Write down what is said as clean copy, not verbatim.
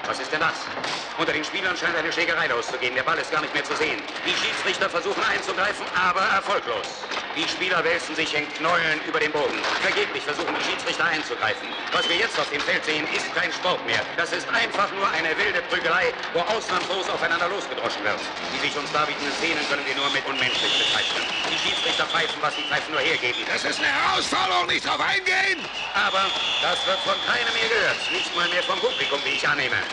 Was ist denn das? Unter den Spielern scheint eine Schlägerei loszugehen. Der Ball ist gar nicht mehr zu sehen. Die Schiedsrichter versuchen einzugreifen, aber erfolglos. Die Spieler wälzen sich in Knäueln über den Boden. Vergeblich versuchen die Schiedsrichter einzugreifen. Was wir jetzt auf dem Feld sehen, ist kein Sport mehr. Das ist einfach nur eine wilde Prügelei, wo ausnahmslos aufeinander losgedroschen wird. Die sich uns darbietenden Szenen können wir nur mit unmenschlich bezeichnen. Die Schiedsrichter pfeifen, was die Pfeifen nur hergeben. Das ist eine Herausforderung, nicht drauf eingehen! Aber das wird von keinem hier gehört. Nicht mal mehr vom Publikum, wie ich annehme.